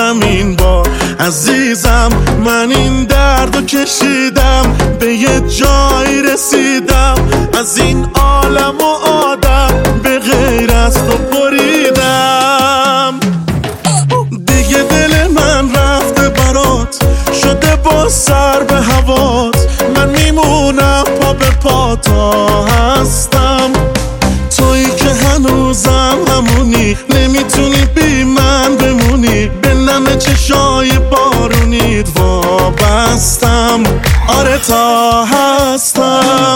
همین بار عزیزم، من این دردو کشیدم، به یه جایی رسیدم، از این عالم و آدم به غیر از تو بریدم. دیگه دل من رفته برات، شده با سر به هوات، من میمونم پا به پا تا هستم. تویی که هنوزم همونی، نمیتونی بی من بمونی، به نم چشای بارونیت وابستم. آره تا هستم.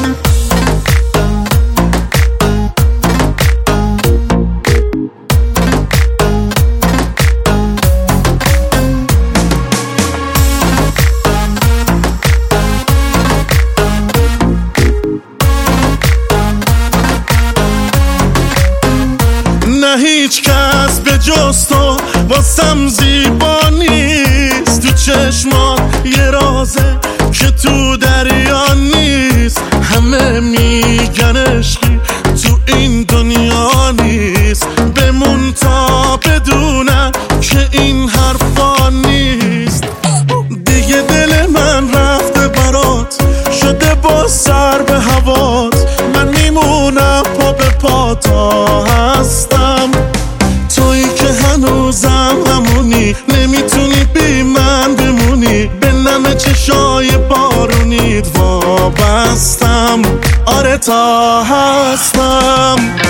نه هیچ کس به جز تو واسم زیبا نیست، تو چشمات یه رازه که تو دریا نیست. همه میگن عشقی تو این دنیا نیست، بمون تا بدونن که این حرفا نیست. دیگه دل من رفته برات، شده با سر به هوات، من میمونم پا به پا تا هستم. تویی که هنوزم همونی، نمیتونی بی من بمونی، به نم چشای بارونیت وابستم. آره تا هستم.